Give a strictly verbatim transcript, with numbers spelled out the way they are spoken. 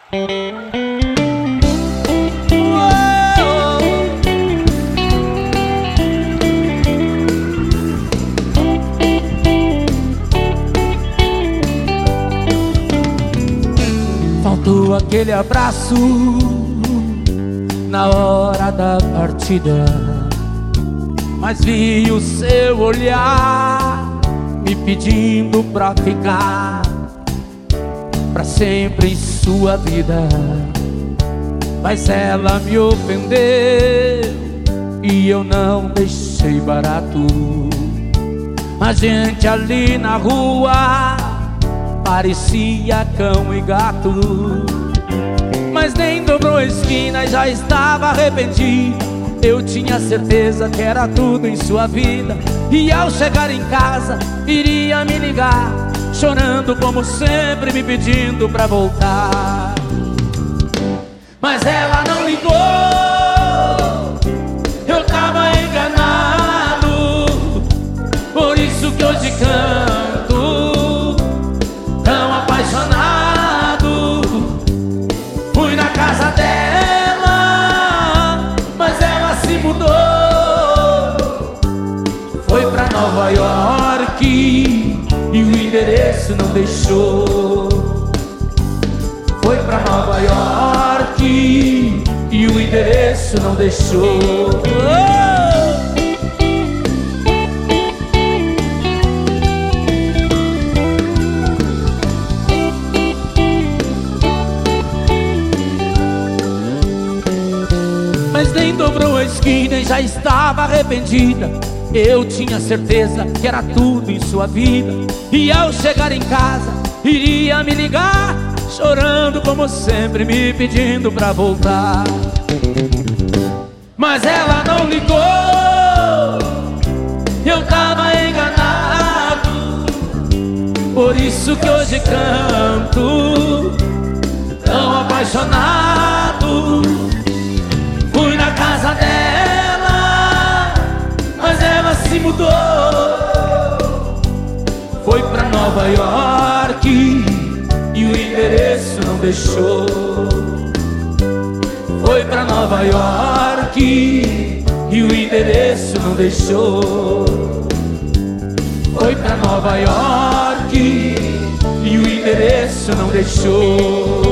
Faltou aquele abraço na hora da partida, mas vi o seu olhar me pedindo pra ficar pra sempre em sua vida. Mas ela me ofendeu e eu não deixei barato. A gente ali na rua parecia cão e gato, mas nem dobrou a esquina e já estava arrependido. Eu tinha certeza que era tudo em sua vida, e ao chegar em casa iria me ligar, chorando como sempre, me pedindo pra voltar. Mas ela não ligou, eu tava enganado. Por isso que hoje canto tão apaixonado. Fui na casa dela, mas ela se mudou. Foi pra Nova York e o endereço não deixou. Foi pra Nova York e o endereço não deixou. Mas nem dobrou a esquina e já estava arrependida. Eu tinha certeza que era tudo em sua vida, e ao chegar em casa iria me ligar, chorando como sempre, me pedindo pra voltar. Mas ela não ligou, eu tava enganado. Por isso que hoje canto tão apaixonado. Fui na casa dela, mas ela se mudou. Foi pra Nova York e o endereço não deixou. Foi pra Nova York e o endereço não deixou. Foi pra Nova York e o endereço não deixou.